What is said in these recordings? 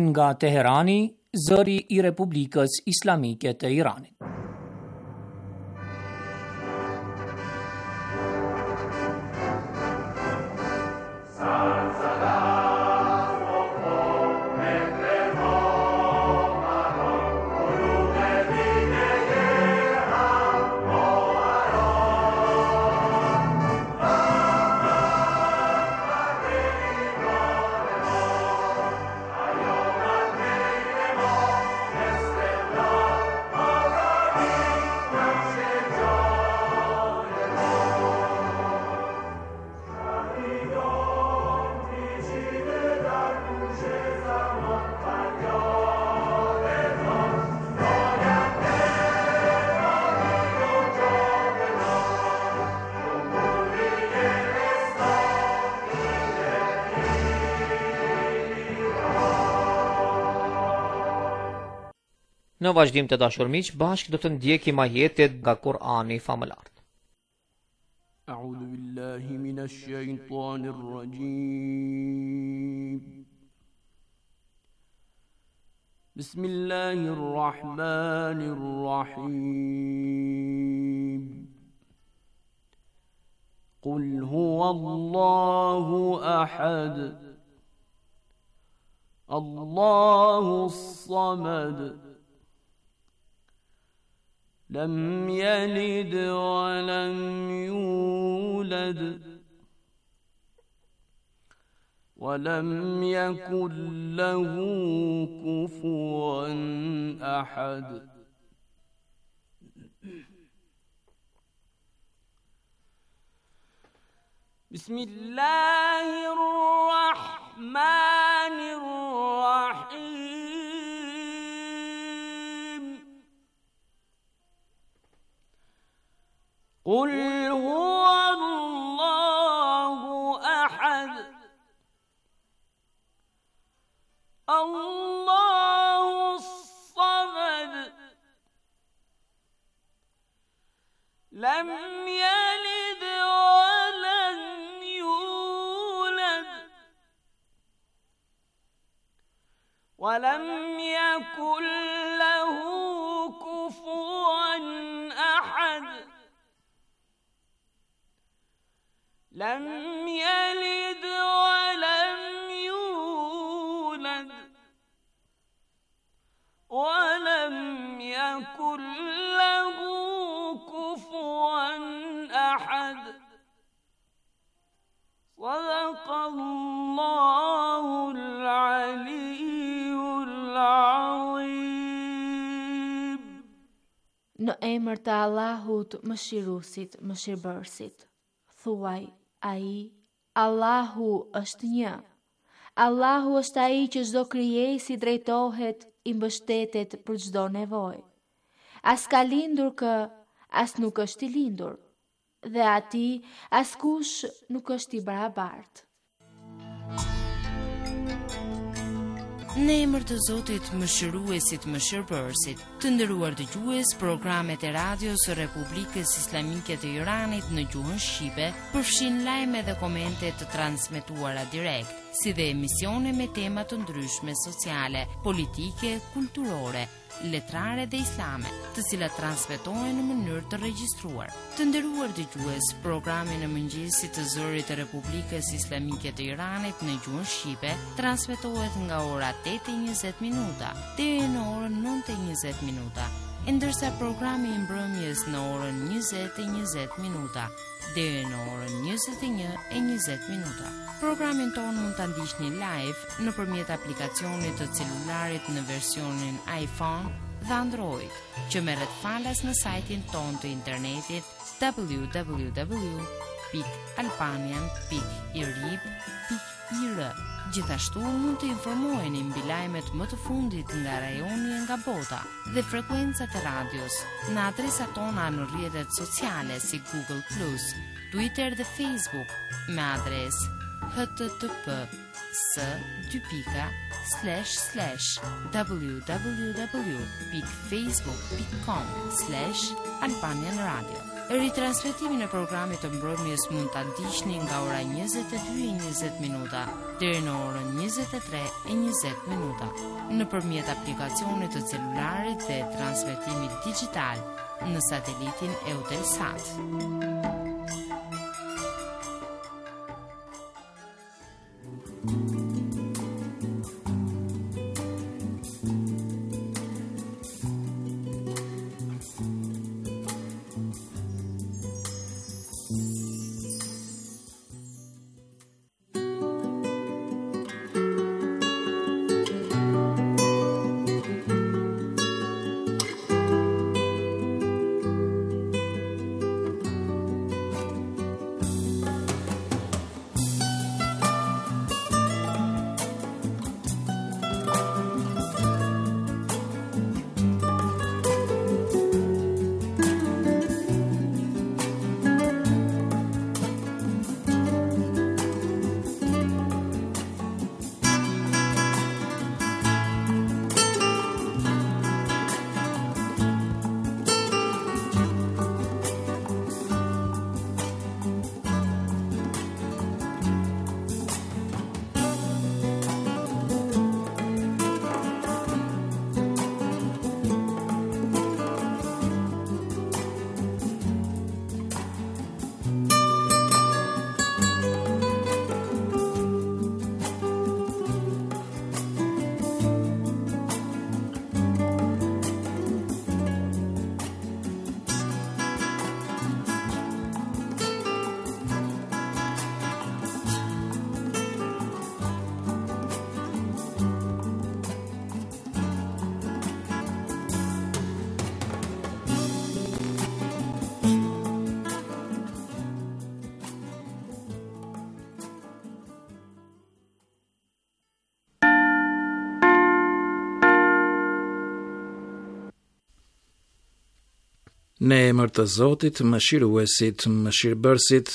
nga Teherani, zëri I Republikës Islamike të Iranit. Në vazhdim të dashur miq, bashkë do të ndjekim ajetet nga Kur'ani famëlar. A'udhu billahi minash shaitanir rajim. Bismillahir rahmanir rahim. Qul huwallahu ahad. Allahus samad. لم يلد ولم يولد ولم يكن له كفوا أحد بسم الله الرحمن الرحيم قل هو الله أحد الله الصمد لم يلد ولم يولد ولم يكن له كفوا أحد لم يلد ولم يولد ولم يكن له كفوا أحد صدق الله العلي العظيم. Në emër të Allahut, Mëshiruesit, Mëshirbërësit. Thuaj, ai, Allahu është një. Allahu është ai që çdo krijesë drejtohet, I mbështetet për çdo nevojë. As ka lindur kë, as nuk është I lindur, dhe ati askush nuk është I barabartë. Në emër të Zotit, Mëshiruesit, Mëshirbërësit, të nderuar dëgjues, programet e radios së Republikës Islamike të Iranit në gjuhën shqipe përfshin lajme dhe komente të transmetuara direkt, si dhe emisione me tema të ndryshme sociale, politike, kulturore, letrare dhe islame, të cilat transmetohen në mënyrë të regjistruar. Të nderuar dëgjues, programi në mëngjesit të zërit të Republikës Islamike të Iranit në gjuhën shqipe transmetohet nga ora 8:20 deri në orën 9:20, ndërsa programi I mbrëmjes në orën 20:20 deri në orën 21:20. Programin tonë mund ta ndiqni live nëpërmjet aplikacionit të celularit në versionin iPhone dhe Android, që merret falas në sajtin tonë të internetit www.albanian.irib.ir. Gjithashtu mund të informoheni mbi lajmet më të fundit nga rajoni e nga bota dhe frekuencat e radios në adresat tona në rrjetet sociale si Google+, Twitter dhe Facebook me adresë https://www.facebook.com/Albanian Radio. Ritransmetimin e programit të mbrëmjes mund ta ndiqni nga ora 22:20 minuta deri në orën 23:20 minuta nëpërmjet aplikacionit të celularit dhe transmetimit digjital në satelitin Eutelsat. Në emër të Zotit, mëshiruesit, mëshirbërësit,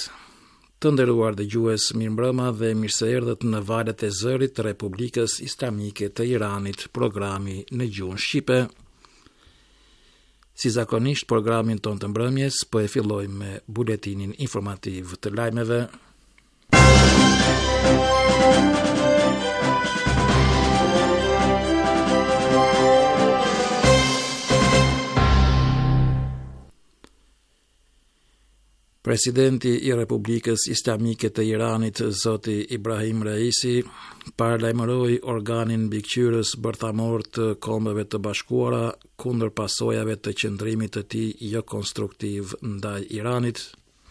të nderuar dëgjues, mirëmbrëma dhe mirëseerdhët në valët e zërit të Republikës Islamike të Iranit, programi në gjuhën shqipe. Si zakonisht, programin ton të mbrëmjes po e fillojmë me buletinin informativ të lajmeve. Presidenti i Republikës Islamike të Iranit, Zoti Ibrahim Raisi, paralajmëroi organin mbikëqyrës bërthamor të Kombeve të Bashkuara kundër pasojave të qëndrimit të tij jo konstruktiv ndaj Iranit.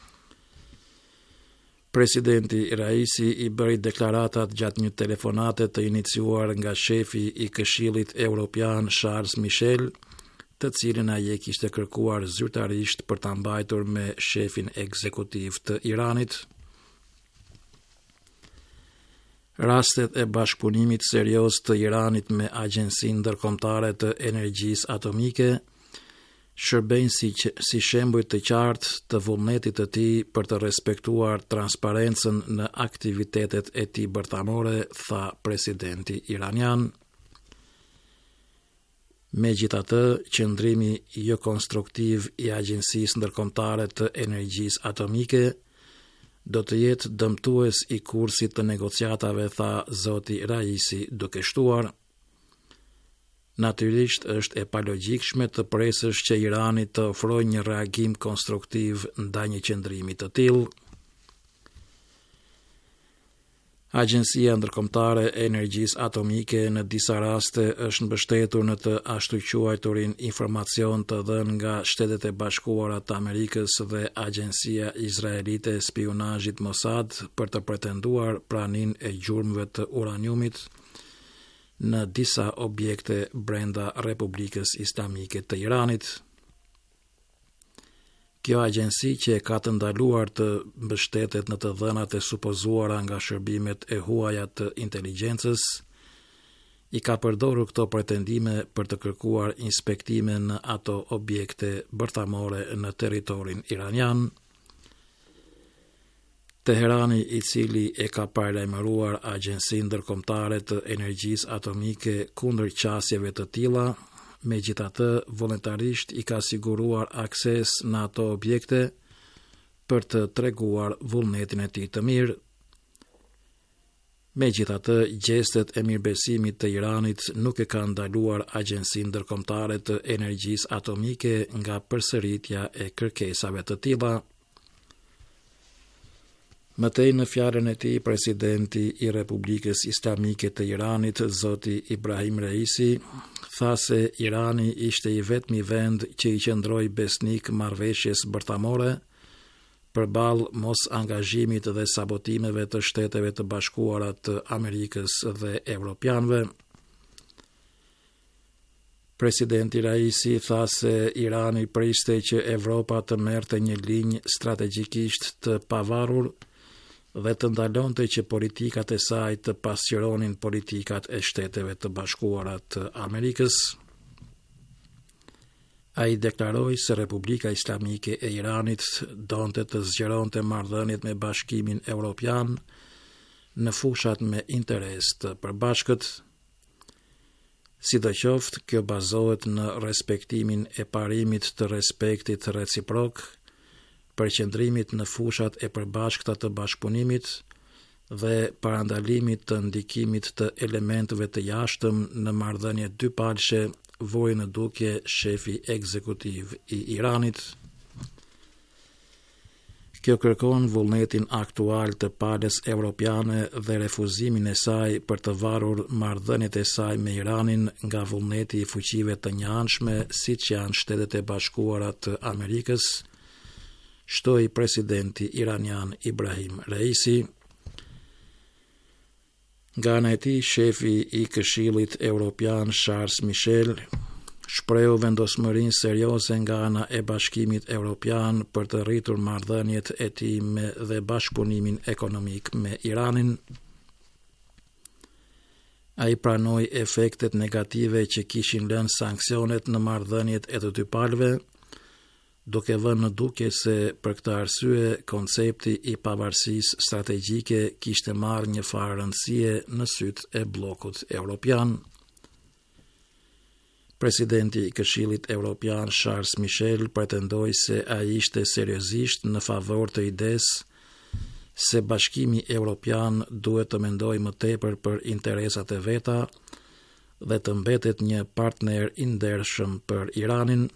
Presidenti Raisi i bëri deklaratat gjatë një telefonate të iniciuar nga shefi i Këshillit Evropian Charles Michel, të cilin ai e kishte kërkuar zyrtarisht për ta mbajtur me shefin ekzekutiv të Iranit. Rastet e bashkëpunimit serioz të Iranit me Agjencinë Ndërkombëtare të Energjisë Atomike shërbejnë si shembuj të qartë të vullnetit të tij për të respektuar transparencën në aktivitetet e tij bërthamore, tha presidenti iranian. Megjithatë, qëndrimi jo konstruktiv i Agjencisë Ndërkombëtare të Energjisë Atomike do të jetë dëmtues i kursit të negociatave, tha Zoti Raisi duke shtuar. Natyrisht është e palogjikshme të presësh që Irani të ofrojë një reagim konstruktiv ndaj një qëndrimi të tillë. Agjencia Ndërkombëtare e Energjisë Atomike në disa raste është mbështetur në të ashtu quajturin informacion të dhënë nga Shtetet e Bashkuara të Amerikës dhe Agjencia Izraelite e Spionazhit Mossad për të pretenduar praninë e gjurmëve të uraniumit në disa objekte brenda Republikës Islamike të Iranit. Kjo agjenci, që e ka të ndaluar të mbështetet në të dhënat e supozuara nga shërbimet e huaja të inteligjencës, i ka përdorur këto pretendime për të kërkuar inspektime në ato objekte bërthamore në territorin iranian. Teherani, i cili e ka paralajmëruar Agjencinë Ndërkombëtare të Energjisë Atomike kundër qasjeve të tilla, megjithatë vullnetarisht i ka siguruar akses në ato objekte për të treguar vullnetin e tij të mirë. Megjithatë, gjestet e mirëbesimit të Iranit nuk e kanë ndaluar Agjencinë Ndërkombëtare të Energjisë Atomike nga përsëritja e kërkesave të tilla. Mëtej në fjalën e tij, presidenti i Republikës Islamike të Iranit, zoti Ibrahim Raisi, tha se Irani ishte i vetmi vend që i qëndroi besnik marrëveshjes bërthamore përballë mos angazhimit dhe sabotimeve të Shteteve të Bashkuara të Amerikës dhe Evropianëve. Presidenti Raisi tha se Irani priste që Evropa të merrte një linjë strategjikisht të pavarur dhe të ndalonte që politikat e saj të pasqyronin politikat e Shteteve të Bashkuara të Amerikës. Ai deklaroi se Republika Islamike e Iranit donte të zgjeronte marrëdhëniet me Bashkimin Evropian në fushat me interes të përbashkët. Sidoqoftë, kjo bazohet në respektimin e parimit të respektit reciprok, përqendrimit në fushat e përbashkëta të bashkëpunimit dhe parandalimit të ndikimit të elementeve të jashtëm në marrëdhënie dypalëshe, vori në dukje shefi ekzekutiv i Iranit. Kjo kërkon vullnetin aktual të palës evropiane dhe refuzimin e saj për të varur marrëdhëniet e saj me Iranin nga vullneti i fuqive të njëanshme, siç janë Shtetet e Bashkuara të Amerikës, shtoi presidenti iranian Ibrahim Raisi. Nga ana e tij, shefi i Këshillit Evropian Charles Michel shprehu vendosmërinë serioze nga ana e Bashkimit Evropian për të rritur marrëdhëniet e tij dhe bashkëpunimin ekonomik me Iranin. Ai pranoi efektet negative që kishin lënë sanksionet në marrëdhëniet e të dy palëve, duke vënë në dukje se për këtë arsye koncepti i pavarësisë strategjike kishte marrë një farë rëndësie në sytë e bllokut evropian. Presidenti i Këshillit Evropian Charles Michel pretendoi se ai ishte seriozisht në favor të idesë se Bashkimi Evropian duhet të mendojë më tepër për interesat e veta dhe të mbetet një partner i ndershëm për Iranin.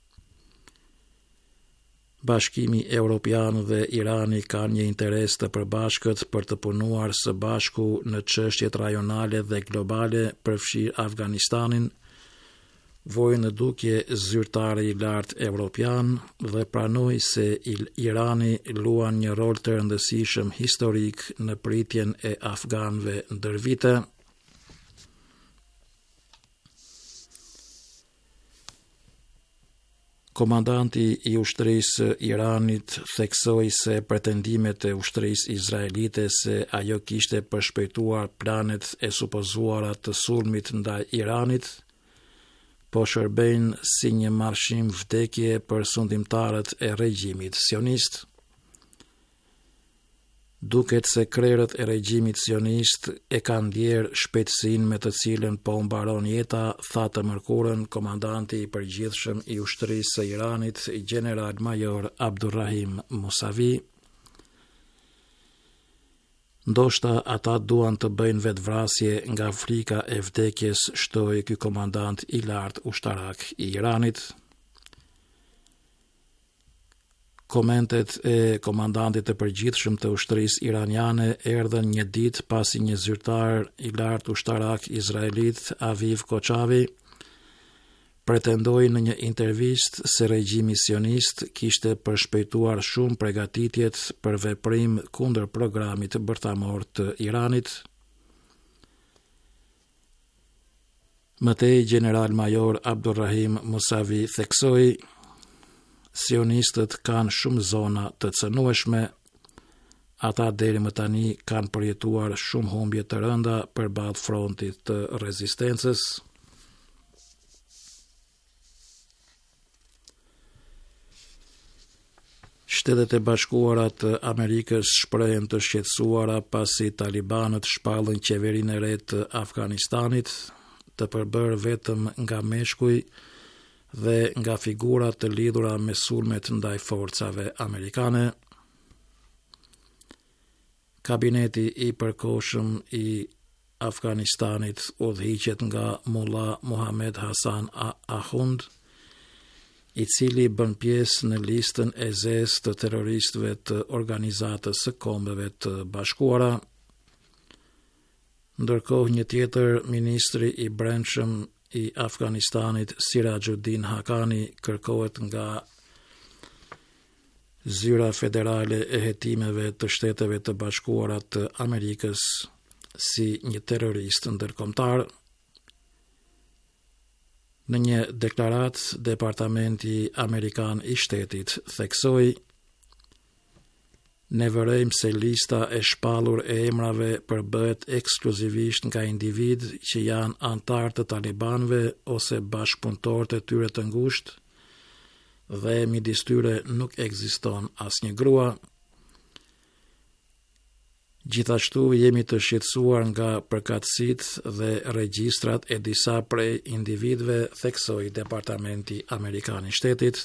Bashkimi Evropian dhe Irani kanë një interes të përbashkët për të punuar së bashku në çështjet rajonale dhe globale, përfshirë Afganistanin, vori në dukje zyrtari i lartë evropian dhe pranoi se Irani luan një rol të rëndësishëm historik në pritjen e afganëve ndër vite. Komandanti i ushtrisë Iranit theksoi se pretendimet e ushtrisë izraelite se ajo kishte përshpejtuar planet e supozuara të sulmit ndaj Iranit, po shërbejnë si një marshim vdekje për sundimtarët e regjimit sionist. Duket se krerët e regjimit sionist e kanë ndjerë shpejtësinë me të cilën po mbaron jeta, tha të mërkurën komandanti i përgjithshëm i ushtrisë së Iranit, general major Abdurrahim Musavi. Ndoshta ata duan të bëjnë vetvrasje nga frika e vdekjes, shtoi ky komandant i lartë ushtarak i Iranit. Komentet e komandantit të përgjithshëm të ushtrisë iraniane erdhën një ditë pasi një zyrtar i lartë ushtarak izraelit, Aviv Koçavi, pretendoi në një intervistë se regjimi sionist kishte përshpejtuar shumë përgatitjet për veprim kundër programit bërthamor të Iranit. Mëtej general major Abdurrahim Musavi theksoi: sionistët kanë shumë zona të cënueshme, ata deri më tani kanë përjetuar shumë humbje të rënda përballë frontit të rezistencës. Shtetet e Bashkuara të Amerikës shprehen të shqetësuara pasi talibanët shpallën qeverinë e re të Afganistanit, të përbërë vetëm nga meshkuj dhe nga figura të lidhura me sulmet ndaj forcave amerikane. Kabineti i përkohshëm i Afganistanit udhëhiqet nga Mullah Muhammad Hasan Ahund, i cili bën pjesë në listën e zezë të terroristëve të Organizatës së Kombeve të Bashkuara. Ndërkohë një tjetër ministri i brendshëm i Afganistanit, Sirajuddin Haqqani, kërkohet nga zyra federale e hetimeve të Shteteve të Bashkuara të Amerikës si një terrorist ndërkombëtar. Në një deklarat, Departamenti Amerikan i Shtetit theksoi: "Ne vërejmë se lista e shpallur e emrave përbëhet ekskluzivisht nga individ që janë antar të talibanëve ose bashkëpunëtorët e tyre të ngushtë dhe midis tyre nuk ekziston asnjë grua. Gjithashtu jemi të shqetësuar nga përkatësitë dhe regjistrat e disa prej individëve", theksoi Departamenti Amerikan i Shtetit.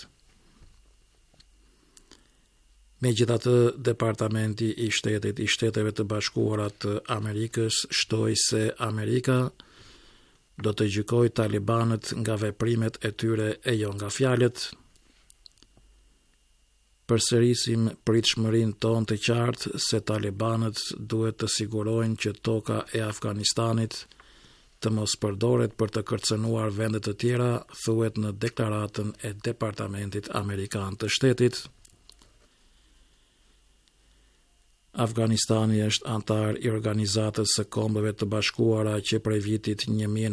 Megjithatë, Departamenti i Shtetit i Shteteve të Bashkuara të Amerikës shtoi se Amerika do të gjykojë talibanët nga veprimet e tyre e jo nga fjalët. Përsërisim pritshmërinë tonë të qartë se talibanët duhet të sigurojnë që toka e Afganistanit të mos përdoret për të kërcënuar vende të tjera, thuhet në deklaratën e Departamentit Amerikan të Shtetit. Afganistani është antar i Organizatës së Kombeve të Bashkuara që prej vitit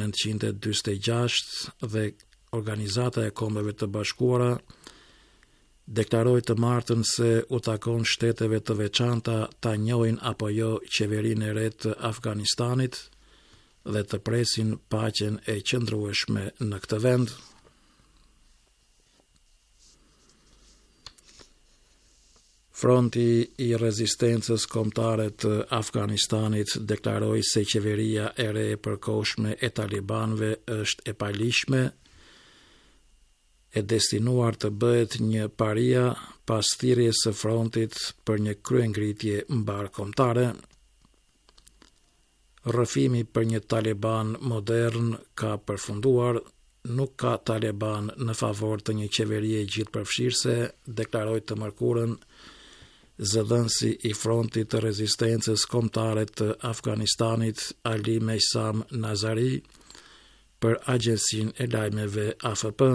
1946 dhe Organizata e Kombeve të Bashkuara deklaroi të martën se u takon shteteve të veçanta ta njohin apo jo qeverinë e re të Afganistanit dhe të presin paqen e qëndrueshme në këtë vend. Fronti i rezistencës kombëtare të Afganistanit deklaroi se qeveria e re e përkohshme e talibanëve është e palishme, e destinuar të bëhet një paria pas thirrjes së frontit për një kryengritje mbarkombëtare. Rrëfimi për një Taliban modern ka përfunduar, nuk ka Taliban në favor të një qeverie gjithëpërfshirëse, deklaroi të mërkurën zëdhënësi i frontit të rezistencës kombëtare të Afganistanit, Ali Meysam Nazari, për agjensinë e lajmeve AFP.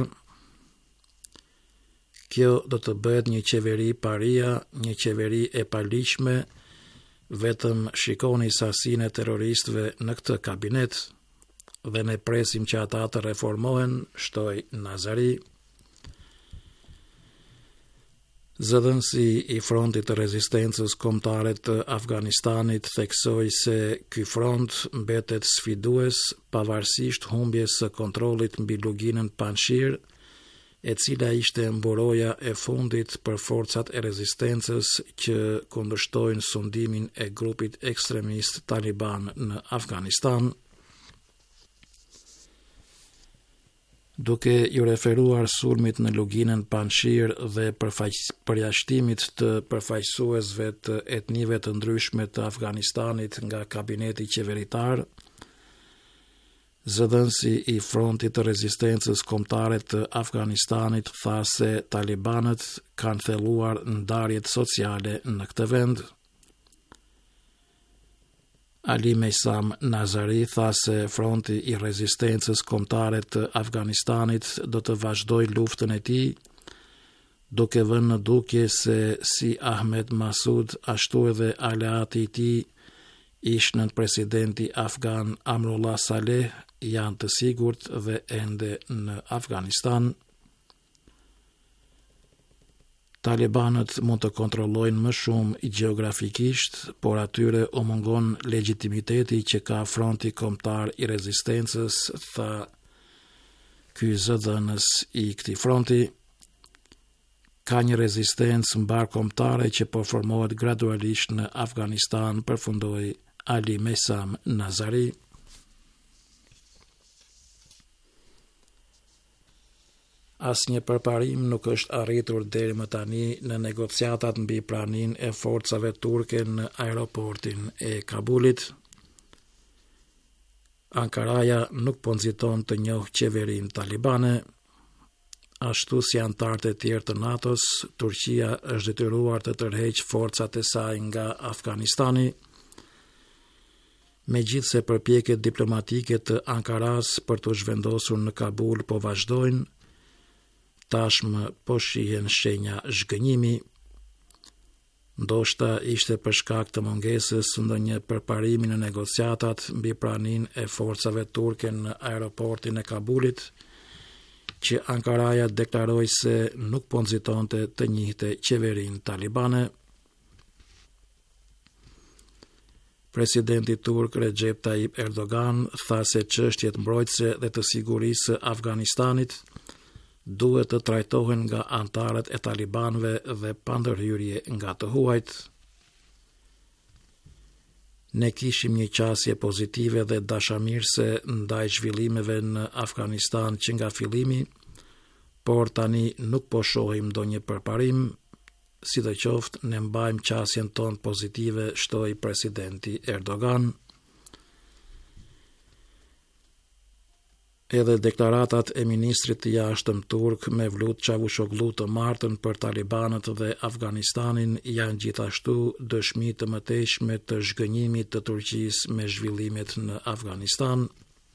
Kjo do të bëhet një qeveri paria, një qeveri e palishme, vetëm shikoni sasinë e terroristëve në këtë kabinet dhe ne presim që ata të reformohen, shtoi Nazari. Zëdhënësi i frontit të rezistencës kombëtare të Afganistanit theksoi se ky front mbetet sfidues pavarësisht humbjes së kontrollit mbi luginën Panjshir, e cila ishte mburoja e fundit për forcat e rezistencës që kundërshtojnë sundimin e grupit ekstremist Taliban në Afganistan. Duke ju referuar sulmit në luginën Panjshir dhe përjashtimit të përfaqësuesve të etnive të ndryshme të Afganistanit nga kabineti qeveritar, zëdhënësi i frontit të rezistencës kombëtare të Afganistanit tha se talibanët kanë thelluar ndarjet sociale në këtë vend. Ali Meysam Nazari tha se fronti i rezistencës kombëtare të Afganistanit do të vazhdojë luftën e tij, duke vënë në dukje se si Ahmed Masud ashtu edhe aleati i tij, ishnën presidenti afgan Amrullah Saleh, janë të sigurt dhe ende në Afganistan. Talibanët mund të kontrollojnë më shumë gjeografikisht, por atyre u mungon legitimiteti që ka fronti kombëtar i rezistencës, tha ky zëdhënës i këtij fronti. Ka një rezistencë mbarkombëtare që po formohet gradualisht në Afganistan, përfundoi Ali Meysam Nazari. Asnjë përparim nuk është arritur deri më tani në negociatat mbi praninë e forcave turke në aeroportin e Kabulit. Ankaraja nuk po nxiton të njohë qeverinë talibane. Ashtu si anëtarët e tjerë të NATO-s, Turqia është detyruar të tërheqë forcat e saj nga Afganistani. Megjithse përpjekjet diplomatike të Ankaras për të zhvendosur në Kabul po vazhdojnë, tashmë po shihen shenja zhgënjimi. Ndoshta ishte për shkak të mungesës së ndonjë përparimi në negociatat mbi praninë e forcave turke në aeroportin e Kabulit, që Ankaraja deklaroi se nuk po nxitonte të njihte qeverinë talibane. Presidenti turk Recep Tayyip Erdogan tha se çështjet mbrojtëse dhe të sigurisë së Afganistanit duhet të trajtohen nga anëtarët e talibanëve dhe pa ndërhyrje nga të huajt. Ne kishim një qasje pozitive dhe dashamirëse ndaj zhvillimeve në Afganistan që nga fillimi, por tani nuk po shohim ndonjë përparim, sidoqoftë ne mbajmë qasjen tonë pozitive, shtoi presidenti Erdogan. Edhe deklaratat e ministrit të jashtëm turk Mevlut Çavuşoglu të martën për talibanët dhe Afganistanin janë gjithashtu dëshmi të mëtejshme të zhgënjimit të Turqisë me zhvillimet në Afganistan.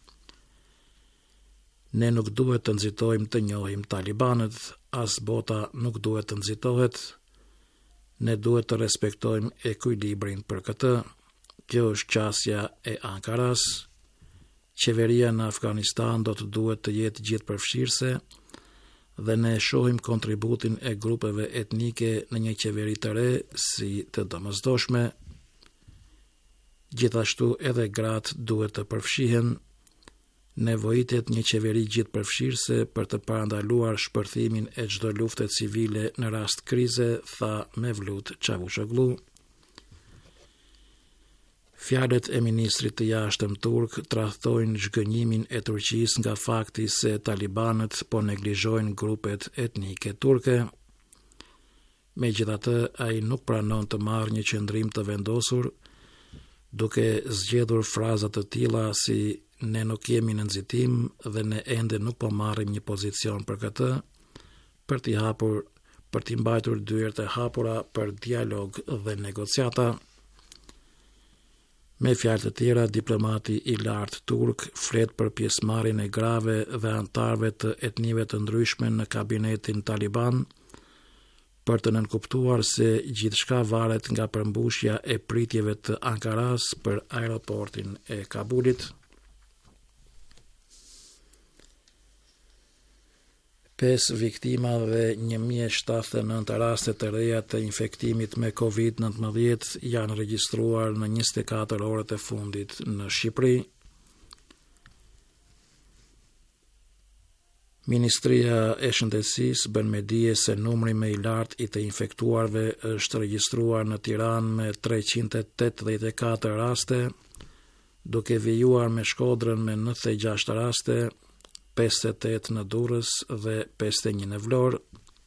Ne nuk duhet të nxitojmë të njohim talibanët, as bota nuk duhet të nxitohet. Ne duhet të respektojmë ekuilibrin për këtë. Kjo është qasja e Ankaras. Qeveria në Afganistan do të duhet të jetë gjithëpërfshirëse dhe ne shohim kontributin e grupeve etnike në një qeveri të re si të domosdoshme. Gjithashtu edhe gratë duhet të përfshihen. Nevojitet një qeveri gjithëpërfshirëse për të parandaluar shpërthimin e çdo lufte civile në rast krize, tha Mevlut Çavuşoglu. Fjalët e ministrit të jashtëm turk tradhtojnë zhgënjimin e Turqisë nga fakti se talibanët po neglizhojnë grupet etnike turke. Megjithatë, ai nuk pranon të marrë një qëndrim të vendosur, duke zgjedhur fraza të tilla si ne nuk jemi në nxitim dhe ne ende nuk po marrim një pozicion për këtë, për t'i mbajtur dyert e hapura për dialog dhe negociata. Me fjalë të tjera, diplomati I lartë turk flet për pjesëmarrjen e grave dhe anëtarëve të etnive të ndryshme në kabinetin taliban, për të nënkuptuar se gjithçka varet nga përmbushja e pritjeve të Ankaras për aeroportin e Kabulit. 5 viktima dhe 1079 raste të reja të infektimit me COVID-19 janë regjistruar në 24 orët e fundit në Shqipëri. Ministria e Shëndetësisë bën me dije se numri më I lartë I të infektuarve është regjistruar në Tiranë me 384 raste, duke vijuar me Shkodrën me 96 raste, 58 në Durrës dhe 51 në Vlorë.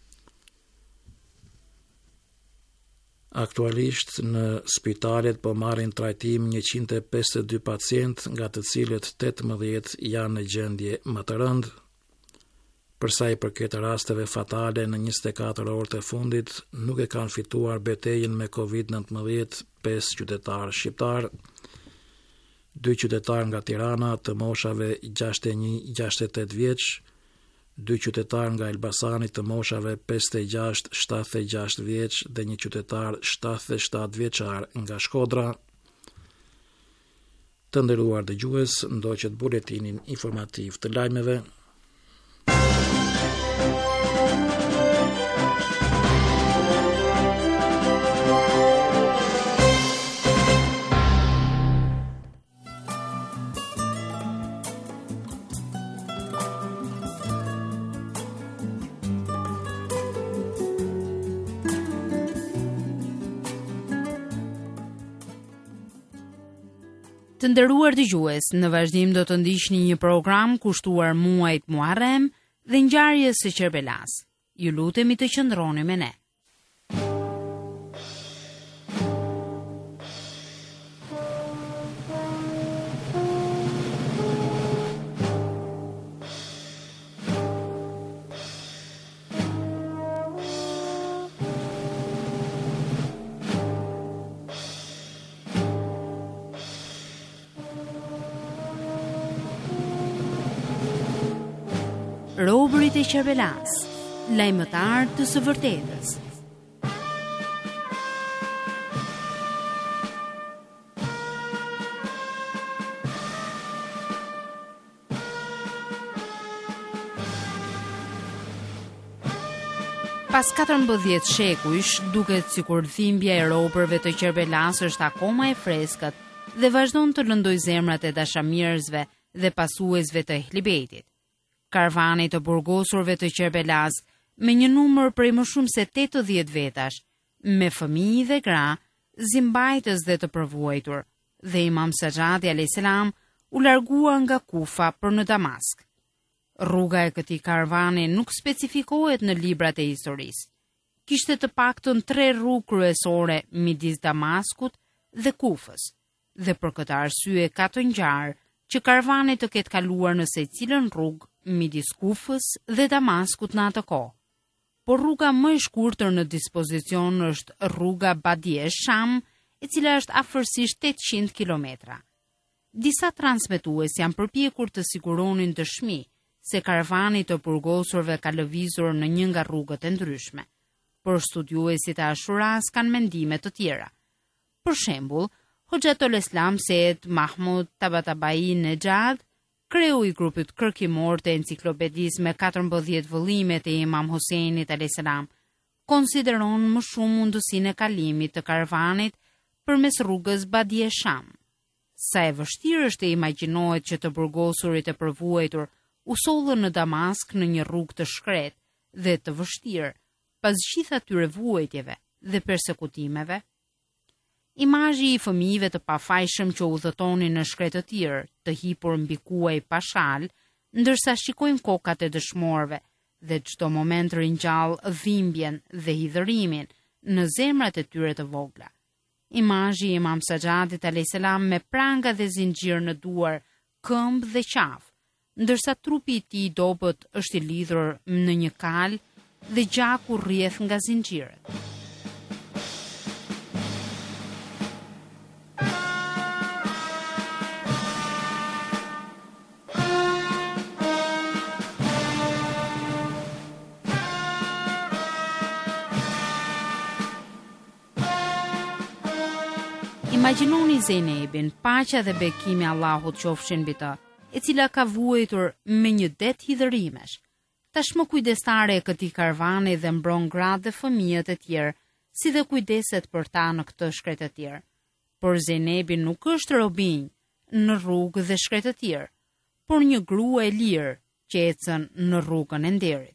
Aktualisht në spitalet po marrin trajtim 152 pacient, nga të cilët 18 janë në gjendje më të rëndë. Për sa I përket rasteve fatale në 24 orët e fundit, nuk e kanë fituar betejën me COVID-19 5 qytetarë shqiptar. 2 qytetarë nga Tirana të moshave 61-68 vjeç, 2 qytetarë nga Elbasani të moshave 56-76 vjeç dhe 1 qytetar 77 vjeçar nga Shkodra. Të nderuar dëgjues, ndoqët buletinin informativ të lajmeve. Të nderuar dëgjues, në vazhdim do të ndiqni një program kushtuar muajit Muharrem, dhe ngjarjes së Qerbelas. Ju lutemi të qëndroni me ne. Robërit e Qerbelas, lajmëtar të së vërtetës. Pas 14 shekujsh, duket sikur dhimbja e robërve të Qerbelas është akoma e freskët dhe vazhdon të lëndojë zemrat e dashamirësve dhe pasuesve të Ehlibetit. Karvani të burgosurve të Qerbelas, me një numër prej më shumë se 80 vetash, me fëmijë dhe gra, zimbajtës dhe të përvuajtur, dhe Imam Sajjadi a.s. u largua nga Kufa për në Damask. Rruga e këtij karvani nuk specifikohet në librat e historisë. Kishte të paktën 3 rrugë kryesore midis Damaskut dhe Kufës, dhe për këtë arsye ka të ngjarë që karvani të ketë kaluar në secilën rrugë midis Kufës dhe Damaskut në atë kohë. Por rruga më e shkurtër në dispozicion është rruga Badie-Sham, e cila është afërsisht 800 kilometra. Disa transmetues janë përpjekur të siguronin dëshmi se karvani të burgosurve ka lëvizur në një nga rrugët e ndryshme, por studiuesit e Ashuras kanë mendime të tjera. Për shembull, Hoxhatul Islam Said Mahmud Tabatabai Nejad, kreu i grupit kërkimor të enciklopedisë me 14 vëllimet e Imam Huseinit a.s. konsideron më shumë mundësinë e kalimit të karvanit përmes rrugës Badie-Sham. Sa e vështirë është të imagjinohet që të burgosurit e përvuajtur u sollën në Damask në një rrugë të shkretë dhe të vështirë, pas gjithë atyre vuajtjeve dhe persekutimeve. Imazhi i fëmijëve të pafajshëm që udhëtonin në shkretë të tjerë, të hipur mbi kuaj pa shal, ndërsa shikojnë kokat e dëshmorëve dhe çdo moment ringjall dhimbjen dhe hidhërimin në zemrat e tyre të vogla. Imazhi i Imam Sajjadit a.s. me pranga dhe zinxhir në duar, këmbë dhe qafë, ndërsa trupi i tij i dobët është i lidhur në një kal dhe gjaku rrjedh nga zinxhirët. Imagjinoni Zejnebin, paqja dhe bekimi Allahut qofshin mbi të, e cila ka vuajtur me një det hidhërimesh. Tashmë kujdestare e këtij karvani dhe mbron gratë dhe fëmijët e tjerë, si dhe kujdeset për ta në këtë shkretë të tjerë. Por Zejnebi nuk është robinj në rrugë dhe shkretë të tjerë, por një grua e lirë që ecën në rrugën e nderit.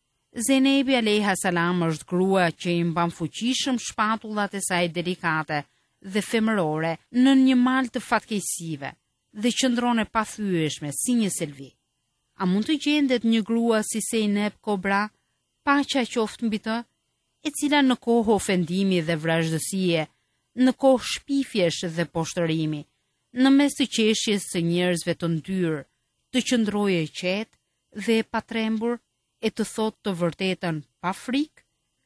Zejnebi alayha salam është grua që i mban fuqishëm shpatullat e saj delikate dhe femërore në një mal të fatkeqësive dhe qëndron e pathyeshme si një selvi. A mund të gjendet një grua si Zeynep Kobra, paqja qoftë mbi të, e cila në kohë ofendimi dhe vrazhdësie, në kohë shpifjesh dhe poshtërimi, në mes të qeshjes së njerëzve të ndyrë, të qëndrojë qetë dhe e patrembur, e të thotë të vërtetën pa frikë?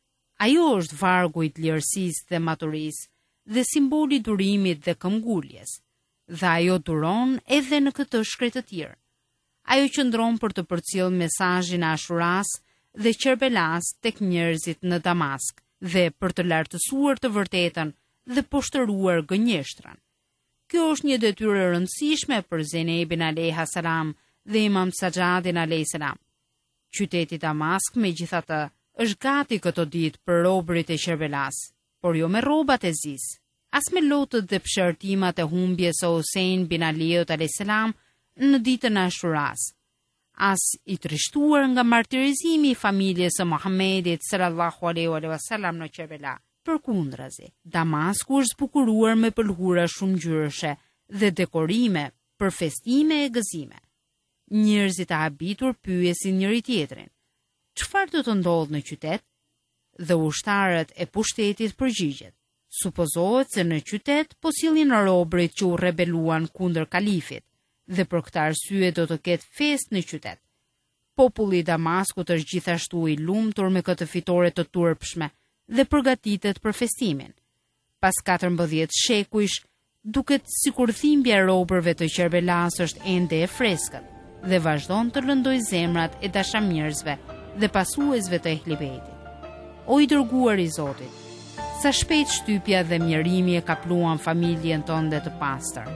Ajo është vargu i lirësisë dhe maturisë, dhe simboli durimit dhe këmbguljes, dhe ajo duron edhe në këtë shkretë të tjerë. Ajo qëndron për të përcjellë mesazhin e Ashuras dhe Qerbelas tek njerëzit në Damask dhe për të lartësuar të vërtetën dhe poshtëruar gënjeshtrën. Kjo është një detyrë e rëndësishme për Zejnebin alayha salam dhe Imam Sajjadin alayhis salam. Qyteti Damask, megjithatë, është gati këto ditë për robërit e Qerbelas, por jo me rrobat e zis, as me lotët dhe pëshartimat e humbjes së Husein bin Aliut alayhis salam në ditën e Ashuras, as i trishtuar nga martirizimi i familjes së Muhamedit sallallahu alaihi wasallam në Qerbela. Përkundrazi, Damasku është zbukuruar me pëlhura shumë ngjyrshe dhe dekorime për festime e gëzime. Njerëzit e habitur pyesin njëri tjetrin: "Çfarë do të ndodhë në qytet?" Dhe ushtarët e pushtetit përgjigjet: "Supozohet se në qytet po sillin robërit që u rebeluan kundër kalifit, dhe për këtë arsye do të ketë festë në qytet." Populli i Damaskut është gjithashtu i lumtur me këtë fitore të turpshme dhe përgatitet për festimin. Pas 14 shekujsh, duket sikur dhimbja e robërve të Qerbelas është ende e freskët dhe vazhdon të lëndoj zemrat e dashamirësve dhe pasuesve të Ehli Bejtit. O i dërguar i Zotit, sa shpejt shtypja dhe mjerimi e kapluan familjen tënde të pastër.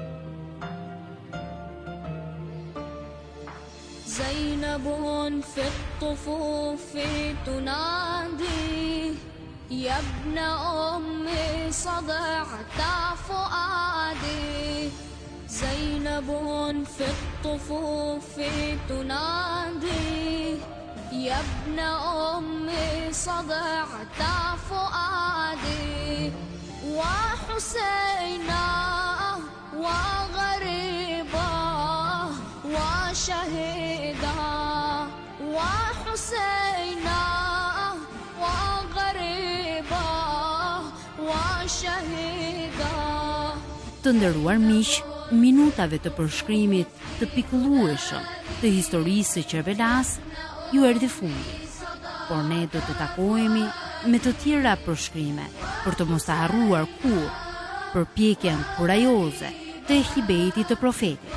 زينب في الطفوف تنادي يا ابن أمي صدعت فؤادي زينب في الطفوف تنادي يا ابن أمي صدعت فؤادي وحسينا وغريبا وشهيدا وحسينا وغريبا وشهيدا. Të nderuar miq, minutave të përshkrimit të pikëllueshëm të historisë së Qerbelas ju erdhi fundi. Por ne do të takohemi me të tjera përshkrime për të mos harruar kurrë përpjekjen kurajoze të Ehli Bejtit të profetit.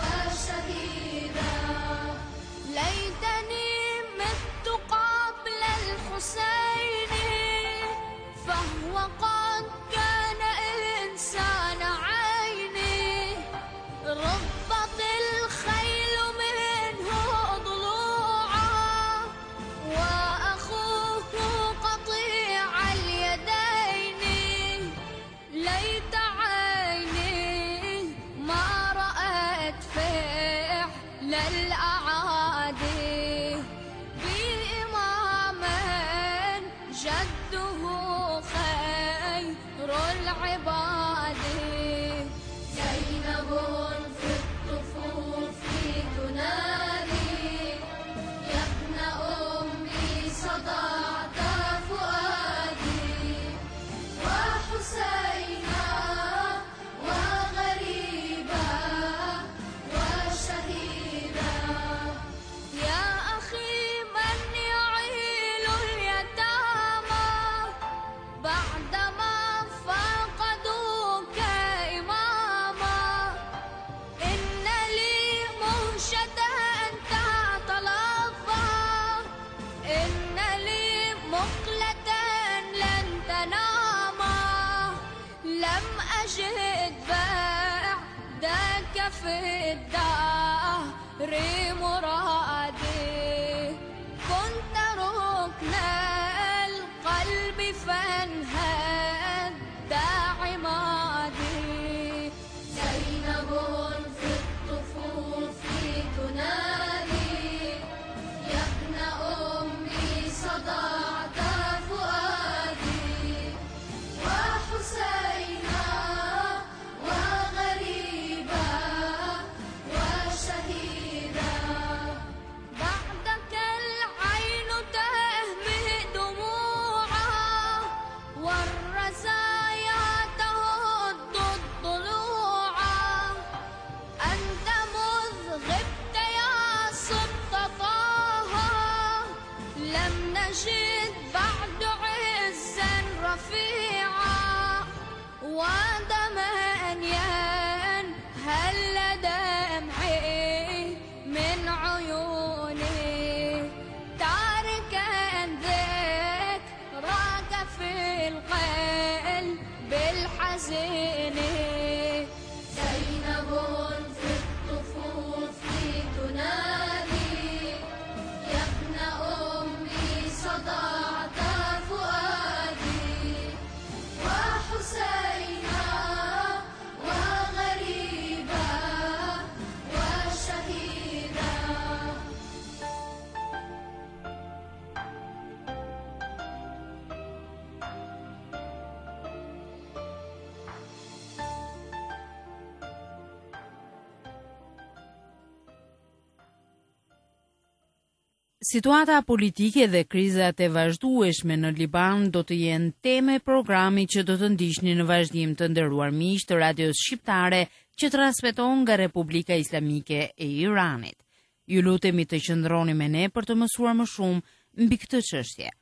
Situata politike dhe krizat e vazhdueshme në Liban do të jenë teme programi që do të ndiqni në vazhdim, të nderuar miq të radios shqiptare që transmeton nga Republika Islamike e Iranit. Ju lutemi të qëndroni me ne për të mësuar më shumë mbi këtë çështje.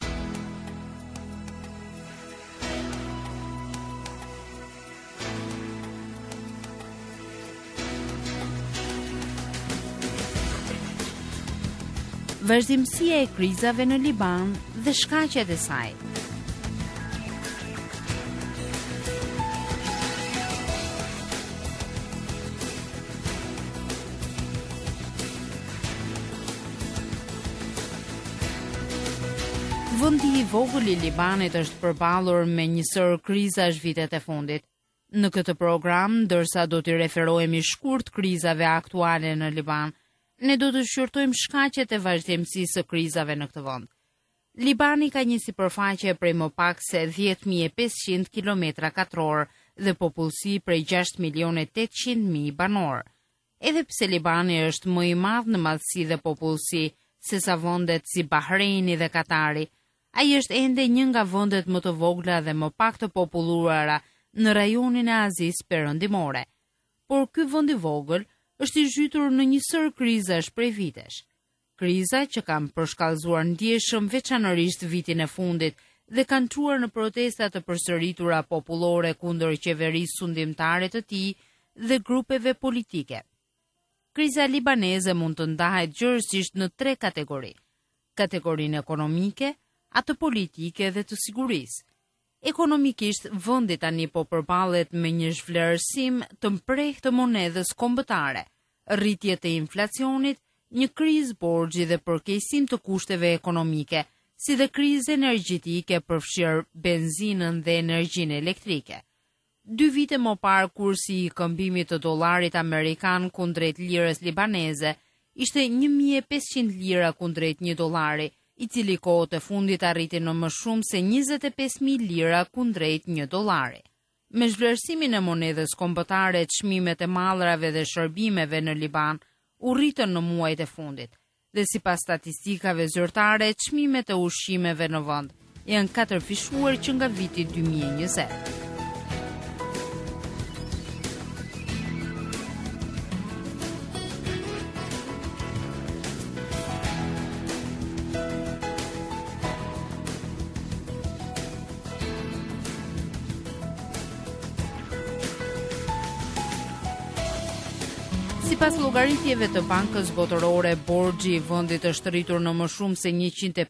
Vazhdimësia e krizave në Liban dhe shkaqet e saj. Vendi i vogël i Libanit është përballur me një sër krizash vitet e fundit. Në këtë program, ndërsa do t'i referohemi shkurt krizave aktuale në Liban, ne do të shqyrtojmë shkaqet e vazhdimësisë së krizave në këtë vend. Libani ka një sipërfaqe prej më pak se 10.500 km2 dhe popullsi prej 6.800.000 banor. Edhe pse Libani është më i madh në madhësi dhe popullsi se sa vendet si Bahreini dhe Katari, ai është ende një nga vendet më të vogla dhe më pak të populluara në rajonin e Azisë Perëndimore. Por ky vend i vogël është i zhytur në një sër krizash prej vitesh. Kriza që kanë përshkallëzuar ndjeshëm veçanërisht vitin e fundit dhe kanë çuar në protesta të përsëritura popullore kundër qeverisë sundimtare të tij dhe grupeve politike. Kriza libaneze mund të ndahet gjërësisht në 3 kategori: kategorinë ekonomike, atë politike dhe të sigurisë. Ekonomikisht, vendi tani po përballet me një zhvlerësim të mprehtë të monedhës kombëtare, rritje të inflacionit, një krizë borxhi dhe përkeqësim të kushteve ekonomike, si dhe krizë energjetike përfshirë benzinën dhe energjinë elektrike. 2 vite më parë, kursi i këmbimit të dollarit amerikan kundrejt lirës libaneze ishte 1.500 lira kundrejt $1, i cili kohët e fundit arriti në më shumë se 25.000 lira kundrejt $1. Me zhvlerësimin e monedhës kombëtare, çmimet e mallrave dhe shërbimeve në Liban u rritën në muajt e fundit, dhe sipas statistikave zyrtare, çmimet e ushqimeve në vend janë 4-fishuar që nga viti 2020. Sipas llogaritjeve të Bankës Botërore, borxhi i vendit është rritur në më shumë se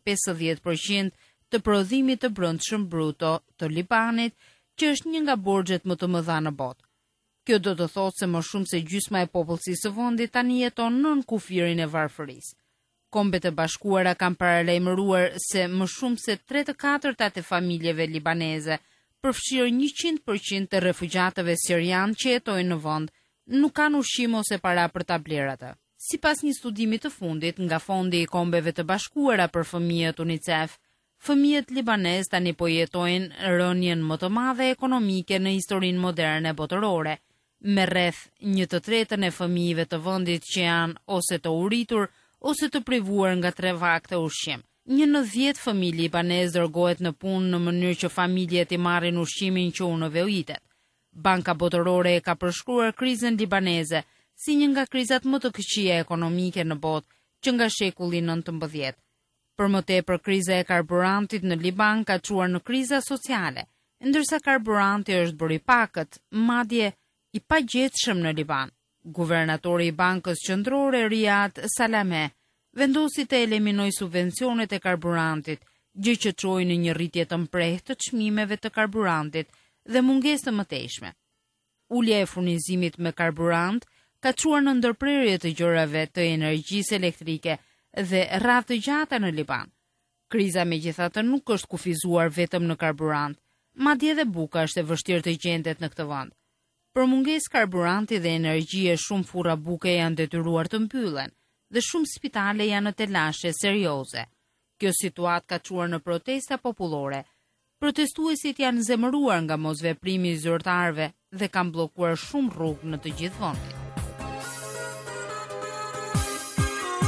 150% të prodhimit të brendshëm bruto të Libanit, që është një nga borxhet më të mëdha në botë. Kjo do të thotë se më shumë se gjysma e popullsisë së vendit tani jeton nën kufirin e varfërisë. Kombet e Bashkuara kanë paralajmëruar se më shumë se 3/4 e familjeve libaneze, përfshirë 100% të refugjatëve sirian që jetojnë në vend, nuk kanë ushqim ose para për ta blerë atë. Sipas një studimi të fundit nga Fondi i Kombeve të Bashkuara për Fëmijët UNICEF, fëmijët libanez tani po jetojnë rënien më të madhe ekonomike në historinë moderne botërore, me rreth 1/3 e fëmijëve të vendit që janë ose të uritur ose të privuar nga 3 vakte ushqim. 1 në 10 fëmijë libanez dërgohet në punë në mënyrë që familjet i marrin ushqimin që u nevojitet. Banka Botërore e ka përshkruar krizën libaneze si një nga krizat më të këqija ekonomike në botë që nga shekulli 19. Për më tepër, kriza e karburantit në Liban ka çuar në kriza sociale, ndërsa karburanti është bërë i pakët, madje i pagjetshëm në Liban. Guvernatori i Bankës Qendrore Riyad Salameh vendosi të eliminojë subvencionet e karburantit, gjë që çoi në një rritje të mprehtë të çmimeve të karburantit dhe mungesë të mëtejshme. Ulja e furnizimit me karburant ka çuar në ndërprerje të gjërave të energjisë elektrike dhe rradh të gjata në Liban. Kriza megjithatë nuk është kufizuar vetëm në karburant, madje edhe buka është e vështirë të gjendet në këtë vend. Për mungesë karburanti dhe energjie, shumë furra buke janë detyruar të mbyllen dhe shumë spitale janë në telashe serioze. Kjo situatë ka çuar në protesta popullore. Protestuesit janë zemëruar nga mosveprimi i zyrtarëve dhe kanë bllokuar shumë rrugë në të gjithë vendin.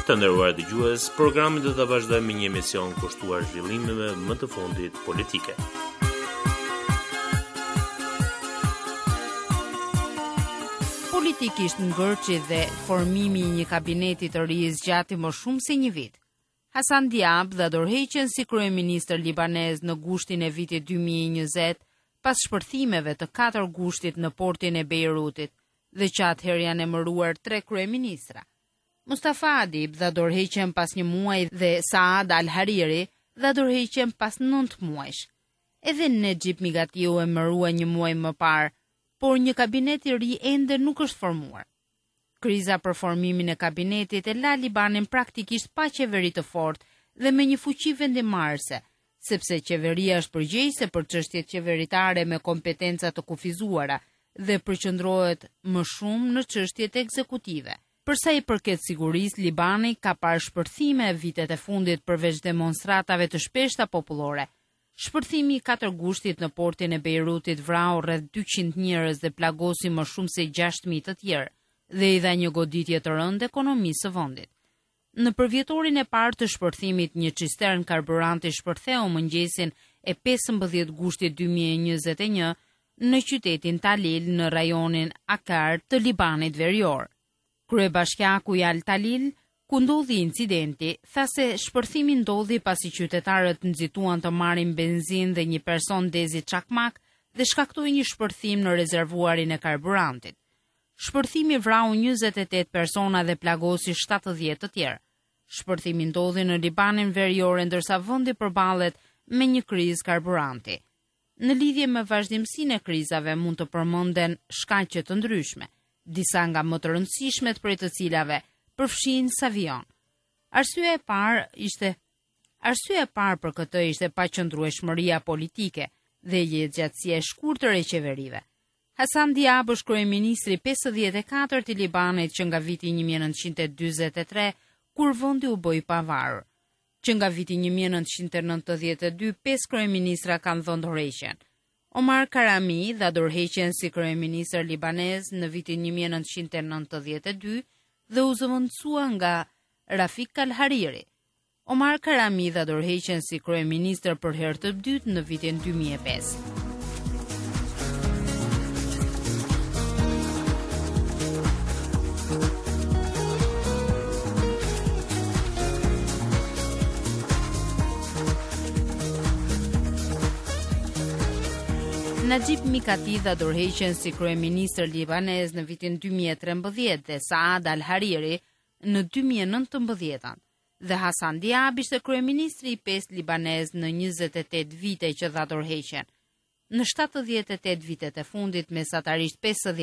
Të nderuar dëgjues, programi do ta vazhdojmë me një emision kushtuar zhvillimeve më të fundit politike. Politikisht ngërçi dhe formimi i një kabineti të ri zgjati më shumë se një vit. Hasan Diab dha dorëheqjen si kryeministër libanez në gushtin e vitit 2020 pas shpërthimeve të 4 gushtit në portin e Beirutit dhe që atëherë janë emëruar 3 kryeministra. Mustafa Adib dha dorëheqjen pas një muaji dhe Saad Al-Hariri dha dorëheqjen pas 9 muajsh. Edhe Nejib Migatiu emërua një muaj më parë, por një kabinet i ri ende nuk është formuar. Kriza për formimin e kabinetit e la Libanin praktikisht pa qeveri të fortë dhe me një fuqi vendimarrëse, sepse qeveria është përgjegjëse për çështjet qeveritare me kompetenca të kufizuara dhe përqendrohet më shumë në çështjet ekzekutive. Përsa i përket sigurisë, Libani ka parë shpërthime vitet e fundit përveç demonstratave të shpeshta popullore. Shpërthimi i 4 gushtit në portin e Beirutit vrau rreth 200 njerëz dhe plagosi më shumë se 6.000 të tjerë dhe i dha një goditje të rëndë ekonomisë së vendit. Në përvjetorin e parë të shpërthimit, një cistern karburanti shpërtheu mëngjesin e 15 gushtit 2021 në qytetin Talil në rajonin Akar të Libanit Verior. Kryebashkiaku i Al Talil, ku ndodhi incidenti, tha se shpërthimi ndodhi pasi qytetarët nxituan të marrin benzinë dhe një person dezi çakmak dhe shkaktoi një shpërthim në rezervuarin e karburantit. Shpërthimi vrau 28 persona dhe plagosi 70 të tjerë. Shpërthimi ndodhi në Libanin Verior ndërsa vendi përballet me një krizë karburanti. Në lidhje me vazhdimsinë e krizave mund të përmenden shkaqe të ndryshme, disa nga më të rëndësishmet prej të cilave përfshin Savion. Arsyeja e parë për këtë ishte paqëndrueshmëria politike dhe jetëgjatësia e shkurtër e qeverive. Hasan Diab është kryeministri 54 i Libanit që nga viti 1943, kur vendi u bë i pavarur. Që nga viti 1992, 5 kryeministra kanë dhënë dorëheqjen. Omar Karami dha dorëheqjen si kryeministër libanez në vitin 1992 dhe u zëvendësua nga Rafik Al-Hariri. Omar Karami dha dorëheqjen si kryeministër për herë të dytë në vitin 2005. Najib Mikati dha dorëheqjen si kryeministër libanez në vitin 2013 dhe Saad Al-Hariri në 2019 dhe Hasan Diab ishte kryeministri i 5 libanez në 28 vite që dha dorëheqjen. Në 78 vitet e fundit, mesatarisht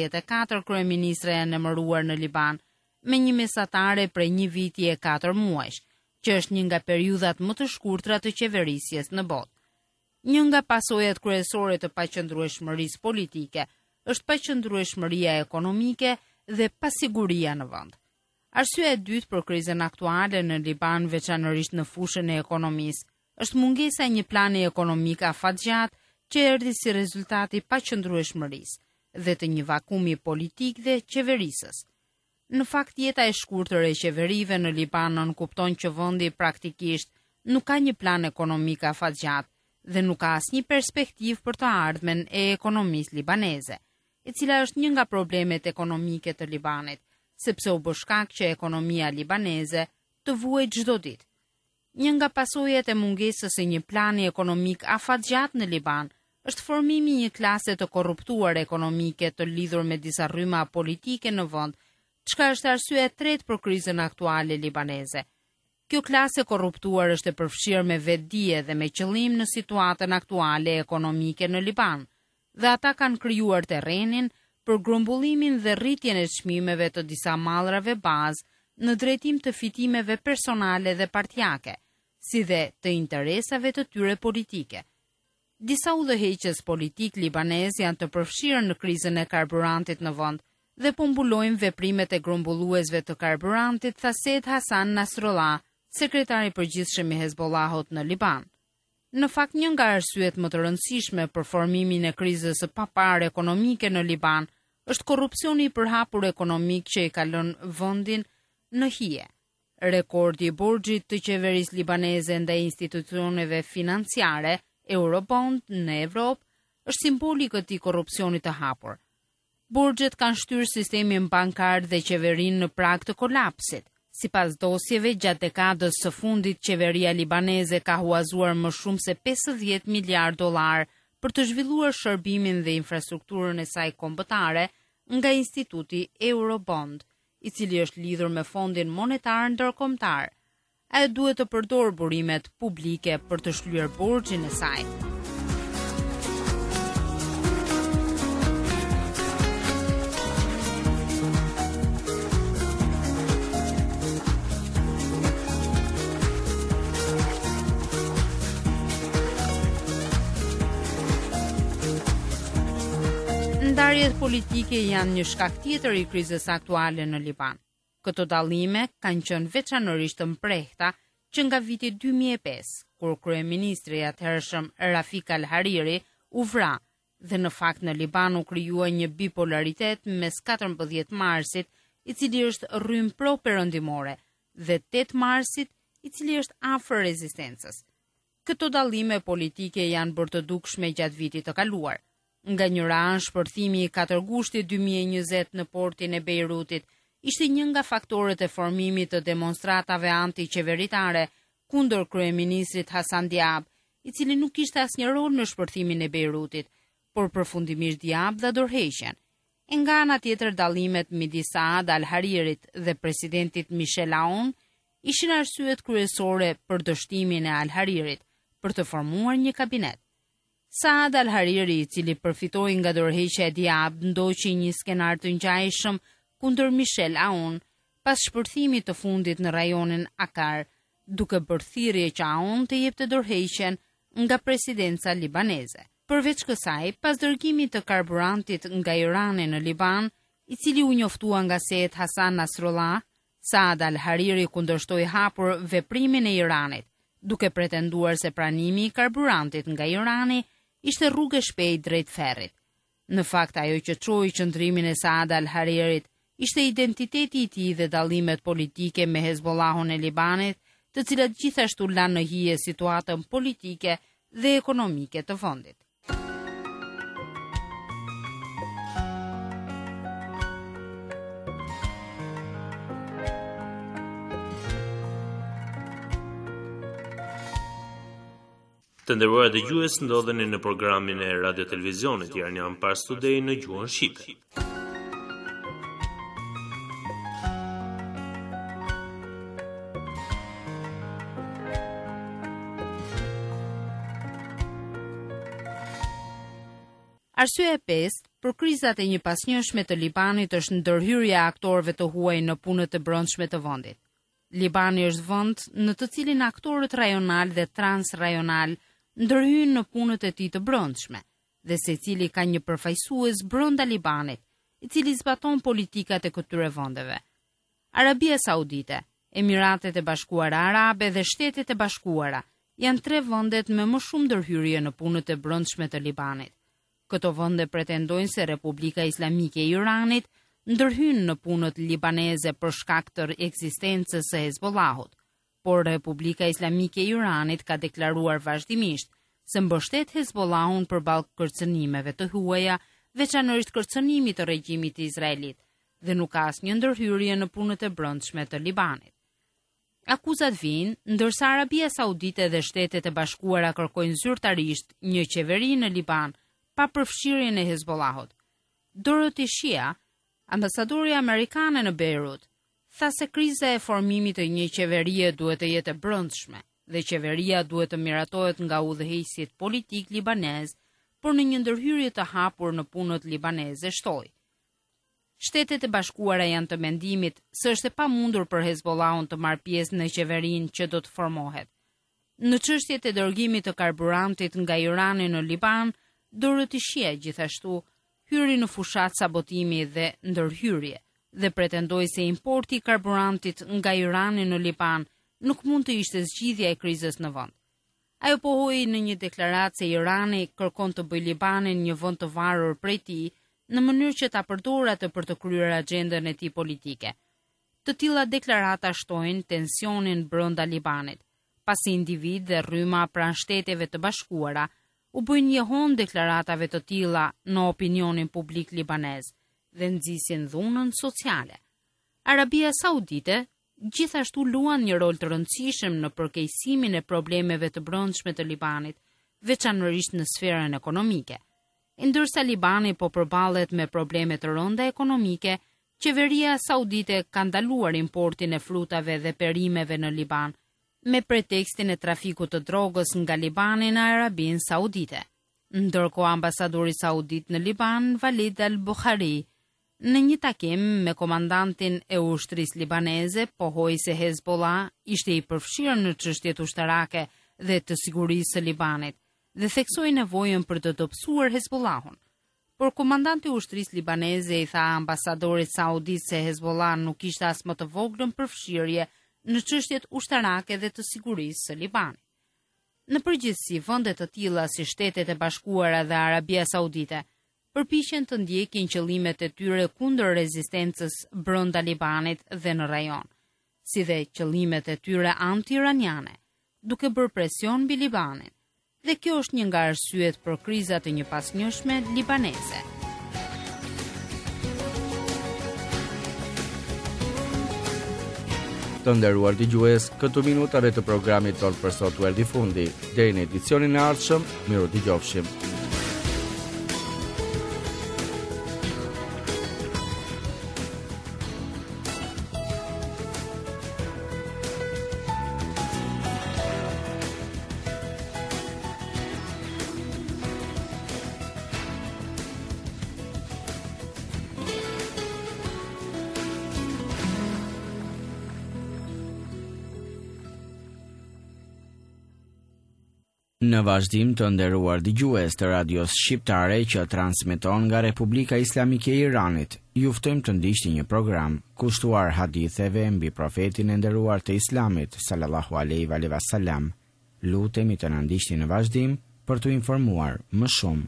54 kryeministra janë emëruar në Liban, me një mesatare prej një viti e 4 muajsh, që është një nga periudhat më të shkurtra të qeverisjes në botë. Një nga pasojat kryesore të paqëndrueshmërisë politike është paqëndrueshmëria ekonomike dhe pasiguria në vend. Arsyeja e dytë për krizën aktuale në Liban, veçanërisht në fushën e ekonomisë, është mungesa e një plani ekonomik afatgjat që erdhi si rezultat i paqëndrueshmërisë dhe të një vakumi politik dhe qeverisës. Në fakt, jeta e shkurtër e qeverive në Liban nënkupton që vendi praktikisht nuk ka një plan ekonomik afatgjat dhe nuk ka asnjë perspektivë për të ardhmen e ekonomisë libaneze, e cila është një nga problemet ekonomike të Libanit, sepse u bë shkak që ekonomia libaneze të vuajë çdo ditë. Një nga pasojat e mungesës së një plani ekonomik afatgjat në Liban është formimi i një klase të korruptuar ekonomike të lidhur me disa rryma politike në vend, çka është arsyeja e tretë për krizën aktuale libaneze. Kjo klasë korruptuar është e përfshirë me vetdije dhe me qëllim në situatën aktuale ekonomike në Liban, dhe ata kanë krijuar terrenin për grumbullimin dhe rritjen e çmimeve të disa mallrave bazë në drejtim të fitimeve personale dhe partijake, si dhe të interesave të tyre politike. Disa udhëheqës politik libanez janë të përfshirë në krizën e karburantit në vend dhe po mbulojnë veprimet e grumbulluesve të karburantit, tha Said Hassan Nasrallah, sekretari i përgjithshëm i Hezbollahut në Liban. Në fakt, një nga arsyet më të rëndësishme për formimin e krizës së paparë ekonomike në Liban është korrupsioni i përhapur ekonomik që i ka lënë vendin në hije. Rekordi I borxhit të qeverisë libaneze ndaj institucioneve financiare, Eurobond në Evropë, është simboli I këtij korrupsioni të hapur. Borxhet kanë shtyrë sistemin bankar dhe qeverinë në prag të kolapsit. Sipas dosjeve, gjatë dekadës së fundit, qeveria libaneze ka huazuar më shumë se 50 miliard dollar për të zhvilluar shërbimin dhe infrastrukturën e saj kombëtare nga instituti Eurobond, I cili është lidhur me Fondin Monetar Ndërkombëtar. Ai duhet të përdorë burimet publike për të shlyer borxhin e saj. Ndarjet politike janë një shkak tjetër I krizës aktuale në Liban. Këto dallime kanë qenë veçanërisht të mprehta që nga viti 2005, kur kryeministri I atëhershëm Rafik al-Hariri u vra, dhe në fakt në Liban u krijua një bipolaritet mes 14 marsit, I cili është rrym pro-perëndimore, dhe 8 marsit, I cili është afër rezistencës. Këto dallime politike janë bërë të dukshme gjatë vitit të kaluar. Nga njëra anë, shpërthimi I 4 gushtit 2020 në portin e Beirutit ishte një nga faktorët e formimit të demonstratave anti-qeveritare kundër kryeministrit Hasan Diab, I cili nuk kishte asnjë rol në shpërthimin e Beirutit, por përfundimisht Diab dha dorëheqjen. E nga ana tjetër, dallimet midis Saad al-Haririt dhe presidentit Michel Aoun ishin arsyet kryesore për dështimin e al-Haririt për të formuar një kabinet. Saad al-Hariri, I cili përfitoi nga dorëheqja e Diab, ndoqi një skenar të ngjajshëm kundër Michel Aoun pas shpërthimit të fundit në rajonin Akar, duke bërë thirrje që Aoun të jepte dorëheqjen nga presidenca libaneze. Përveç kësaj, pas dërgimit të karburantit nga Irani në Liban, I cili u njoftua nga Sejet Hasan Nasrullah, Saad al-Hariri kundërshtoi hapur veprimin e Iranit, duke pretenduar se pranimi I karburantit nga Irani ishte rrugë e shpejtë drejt ferrit. Në fakt, ajo që çoi qëndrimin e Saad al-Haririt ishte identiteti I tij dhe dallimet politike me Hezbollahun e Libanit, të cilat gjithashtu lanë në hije situatën politike dhe ekonomike të vendit. Të nderuar dëgjues, ndodheni në programin e Radio Televizionit Iranian Pars Today në gjuhën shqipe. Arsyeja e pestë për krizat e njëpasnjëshme të Libanit është ndërhyrja e aktorëve të huaj në punët e brendshme të vendit. Libani është vend në të cilin aktorët rajonal dhe transrajonal ndërhyjnë në punët e tij të brendshme, dhe secili ka një përfaqësues brenda Libanit, I cili zbaton politikat e këtyre vendeve. Arabia Saudite, Emiratet e Bashkuara Arabe dhe Shtetet e Bashkuara janë 3 vendet me më shumë ndërhyrje në punët e brendshme të Libanit. Këto vende pretendojnë se Republika Islamike e Iranit ndërhyn në punët libaneze për shkak të ekzistencës së Hezbollahut, por Republika Islamike e Iranit ka deklaruar vazhdimisht se mbështet Hezbollahun përballë kërcënimeve të huaja, veçanërisht kërcënimit të regjimit të Izraelit, dhe nuk ka asnjë ndërhyrje në punët e brendshme të Libanit. Akuzat vijnë ndërsa Arabia Saudite dhe Shtetet e Bashkuara kërkojnë zyrtarisht një qeveri në Liban pa përfshirjen e Hezbollahut. Dorothy Shia, ambasadori amerikane në Beirut, tha se kriza e formimit të një qeverie duhet të jetë e brendshme dhe qeveria duhet të miratohet nga udhëheqësit politik libanez, por në një ndërhyrje të hapur në punët libaneze, shtoi. Shtetet e Bashkuara janë të mendimit se është e pamundur për Hezbollahun të marrë pjesë në qeverinë që do të formohet. Në çështjet e dërgimit të karburantit nga Irani në Liban, Dorothy Shia gjithashtu hyri në fushat sabotimi dhe ndërhyrje dhe pretendoi se importi I karburantit nga Irani në Liban nuk mund të ishte zgjidhja e krizës në vend. Ajo pohoi në një deklaratë se Irani kërkon të bëjë Libanin një vend të varur prej tij në mënyrë që ta përdorë atë për të kryer agjendën e tij politike. Të tilla deklarata shtojnë tensionin brenda Libanit, pasi individ dhe rryma pranë Shteteve të Bashkuara u bën njehon deklaratave të tilla në opinionin publik libanez dhe nxisin dhunën sociale. Arabia Saudite gjithashtu luan një rol të rëndësishëm në përkeqësimin e problemeve të brendshme të Libanit, veçanërisht në sferën ekonomike. Ndërsa Libani po përballet me probleme të rënda ekonomike, qeveria saudite ka ndaluar importin e frutave dhe perimeve në Liban, me pretekstin e trafikut të drogës nga Libani në Arabinë Saudite. Ndërkohë ambasadori saudit në Liban, Walid al-Bukhari, në një takim me komandantin e ushtrisë libaneze, pohoi se Hezbollah ishte i përfshirë në çështjet ushtarake dhe të sigurisë së Libanit dhe theksoi nevojën për të dobësuar Hezbollahun. Por komandanti i ushtrisë libaneze i tha ambasadorit saudit se Hezbollah nuk ishte as më të voglën përfshirje në çështjet ushtarake dhe të sigurisë së Libanit. Në përgjithësi, vende të tilla si Shtetet e Bashkuara dhe Arabia Saudite përpiqen të ndjekin qëllimet e tyre kundër rezistencës brenda Libanit dhe në rajon, si dhe qëllimet e tyre anti-iraniane, duke bërë presion mbi Libanin. Dhe kjo është një nga arsyet për krizat e një pasnjëshme libaneze. Të nderuar dëgjues, këto minutave të programit tonë për sot u erdhi fundi. Deri në edicionin e ardhshëm, miru dëgjofshim. Në vazhdim të nderuar dëgjues të radios shqiptare që transmeton nga Republika Islamike e Iranit, ju ftojmë të ndiqni një program kushtuar haditheve mbi profetin e nderuar të Islamit sallallahu alaihi wa sallam. Lutemi të na ndiqni në vazhdim për të informuar më shumë.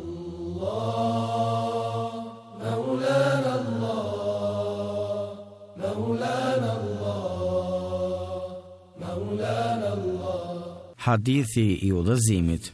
Hadithi i udhëzimit.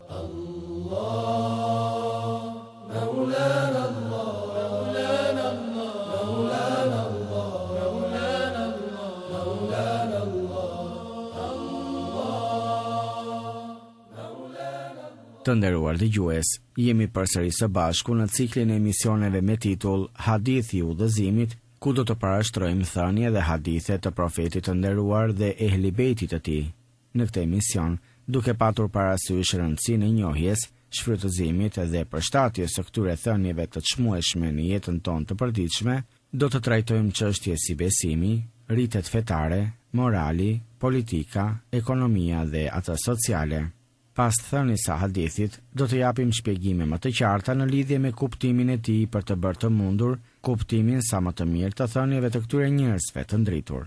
Të nderuar dëgjues, jemi përsëri së bashku në ciklin e emisioneve me titull Hadithi i udhëzimit, ku do të parashtrojmë thënie dhe hadithe të profetit të nderuar dhe ehli bejtit të tij. Në këtë emision, duke patur parasysh rëndësinë e njohjes, shfrytëzimit dhe përshtatjes së këtyre thënieve të çmueshme në jetën tonë të përditshme, do të trajtojmë çështje si besimi, rritet fetare, morali, politika, ekonomia dhe ato sociale. Pas thënies së hadithit, do të japim shpjegime më të qarta në lidhje me kuptimin e tij për të bërë të mundur kuptimin sa më të mirë të thënieve të këtyre njerëzve të ndritur.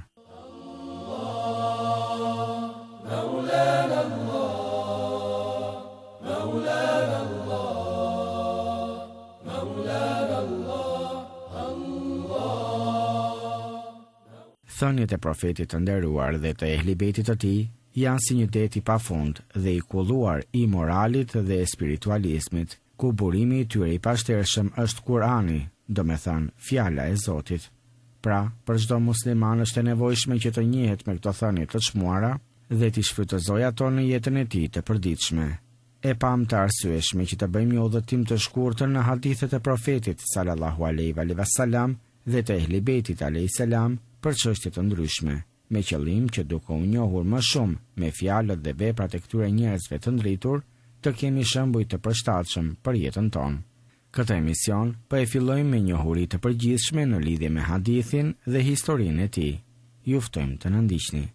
Thëniet e profetit të nderuar dhe të ehli bejtit të tij janë si një det i pafund dhe i kulluar i moralit dhe spiritualizmit, ku burimi i tyre i pashtershëm është Kurani, domethënë fjala e Zotit. Pra, për çdo musliman është e nevojshme që të njihet me këto thënie të çmuara dhe t'i shfrytëzojë ato në jetën e tij të përditshme. E pam të arsyeshme që të bëjmë një udhëtim të shkurtër në hadithet e profetit sallallahu alaihi wa sallam dhe të ehli bejtit alaihi salam për çështje të ndryshme, me qëllim që duke u njohur më shumë me fjalët dhe veprat e këtyre njerëzve të ndritur, të kemi shembuj të përshtatshëm për jetën tonë. Këtë emision po e fillojmë me njohuri të përgjithshme në lidhje me hadithin dhe historinë e tij. Ju ftojmë të na ndiqni.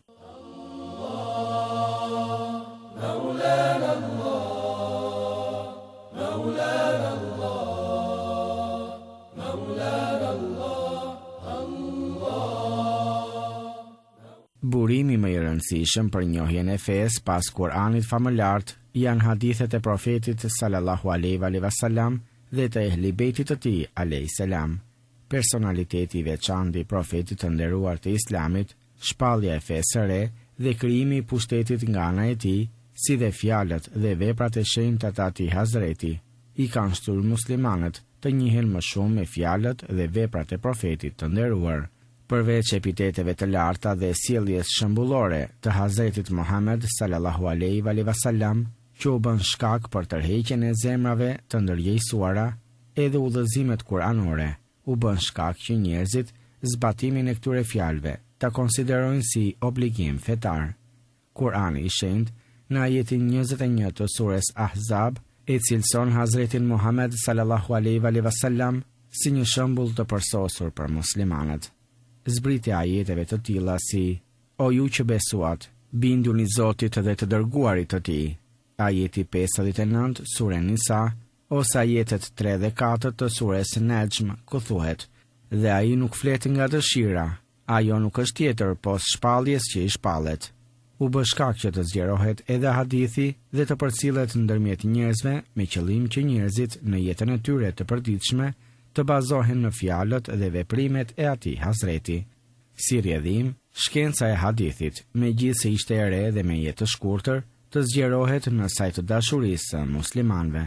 Burimi më i rëndësishëm për njohjen e fesë pas Kuranit famëlart janë hadithet e profetit sallallahu alaihi wa sallam dhe të ehli bejtit të tij alayhis salam. personaliteti i veçantë i profetit të nderuar të Islamit, shpallja e fesë së re dhe krijimi i pushtetit nga ana e tij, si dhe fjalët dhe veprat e shenjta të atij Hazreti, i kanë shtyr muslimanët të njihen më shumë me fjalët dhe veprat e profetit të nderuar. Përveç epiteteve të larta dhe sjelljes shembullore të Hazretit Muhammed sallallahu alaihi wasallam, që u bën shkak për tërheqjen e zemrave të ndërgjegjësuara, edhe udhëzimet kuranore u bën shkak që njerëzit zbatimin e këtyre fjalëve ta konsiderojnë si obligim fetar. Kurani i shenjtë në ajetin 21 të surës Ahzab e cilëson Hazretin Muhammed sallallahu alaihi wasallam si një shembull të përsosur për muslimanët. Zbritja ajeteve të tilla si: O ju që besuat, binduni Zotit dhe të dërguarit të tij. Ajeti 59 sure Nisa, ose ajetet 3 dhe 4 të sures Najm, ku thuhet: Dhe ai nuk flet nga dëshira, ajo nuk është tjetër pos shpalljes që i shpallet. U bë shkak që të zgjerohet edhe hadithi dhe të përcillet ndërmjet njerëzve me qëllim që njerëzit në jetën e tyre të përditshme të bazohen në fjalët dhe veprimet e atij Hazreti. Si rrjedhim, shkenca e hadithit, megjithse ishte e re dhe me jetë të shkurtër, të zgjerohet në saj të dashurisë së muslimanëve.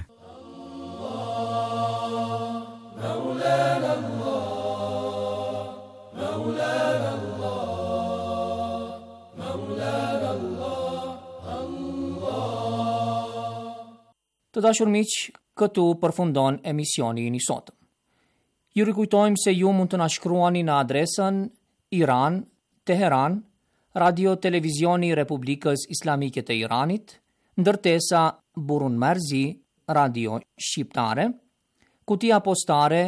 Të dashur miq, këtu përfundon emisioni i sotëm. Ju rikujtojmë se ju mund të na shkruani në adresën Iran, Teheran, Radio Televizioni i Republikës Islamike të Iranit, ndërtesa Burun Merzi, Radio Shqiptare, kutia postare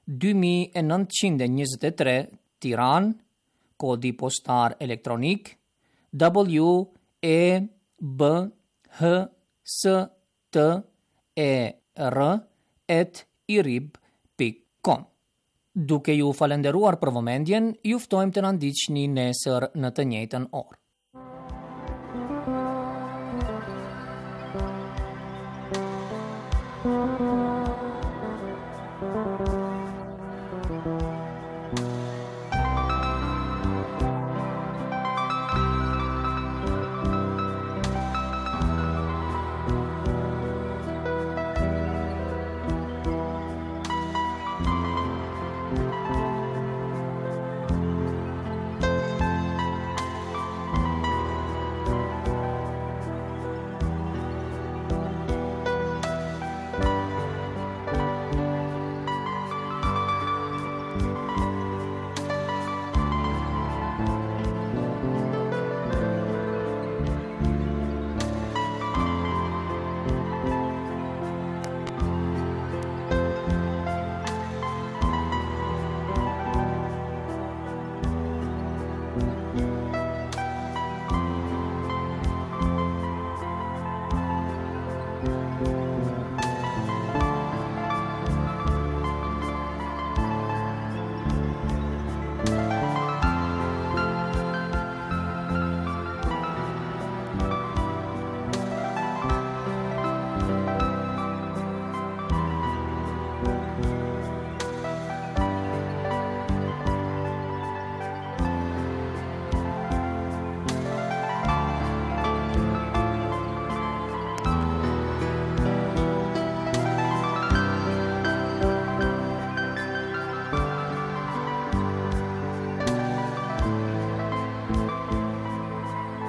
2923 Tiranë, kodi postar elektronik WEBHSTER@irib.com. Duke ju falenderuar për vëmendjen, ju ftojmë të na ndiqni nesër në të njëjtën orë.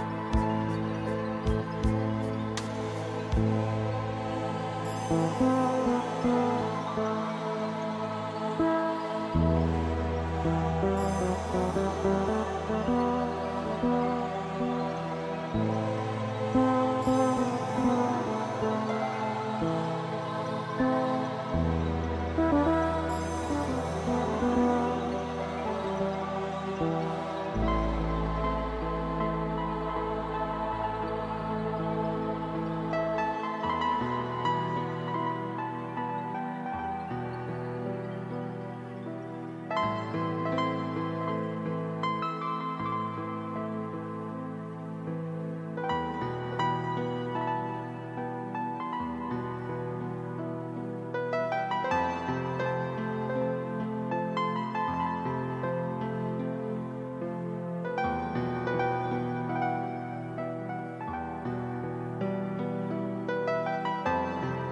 Thank you.